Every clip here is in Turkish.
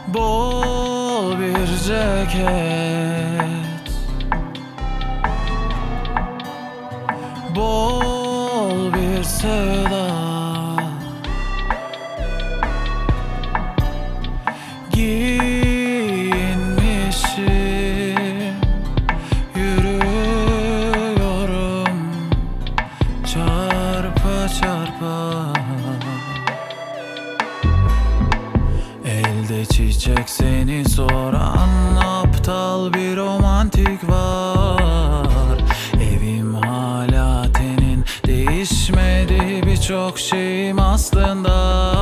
Bol bir ceket, bol bir sevda, giyinmişim, yürüyorum çarpa çarpa. Elde çiçek seni soran aptal bir romantik var. Evim hala tenin, değişmedi birçok şeyim aslında.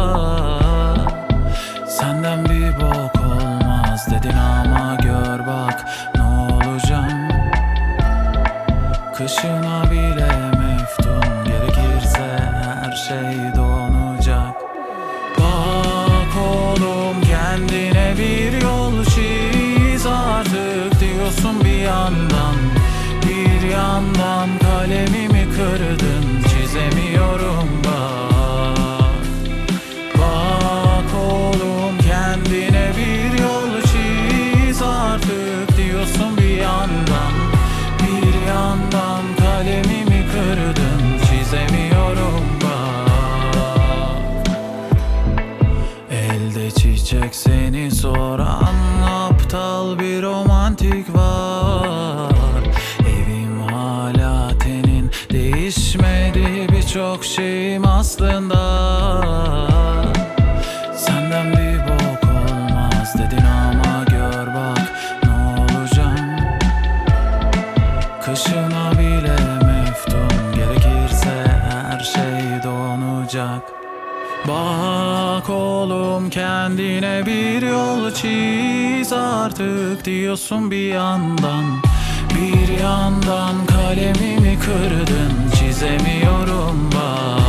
Senden bir bok olmaz dedin ama gör bak ne olacağım. Kışına bile meftun, gerekirse her şey donacak. Bak oğlum kendine bir yol çiz artık diyorsun bir yandan. Bir yandan kalemimi kırdın, çizemiyorum bak. Bak oğlum kendine bir yol çiz artık diyorsun bir yandan. Bir yandan kalemimi kırdın, çizemiyorum bak. Elde çiçek seni soran aptal bir romantik var. Evim hala tenin, değişmedi birçok şeyim aslında. Senden bir bok olmaz dedin ama gör bak ne olacağım. Kışına bile meftun, gerekirse her şey donacak. Bak oğlum kendine bir yol çiz artık diyorsun bir yandan. Bir yandan kalemimi kırdın, çizemiyorum bak.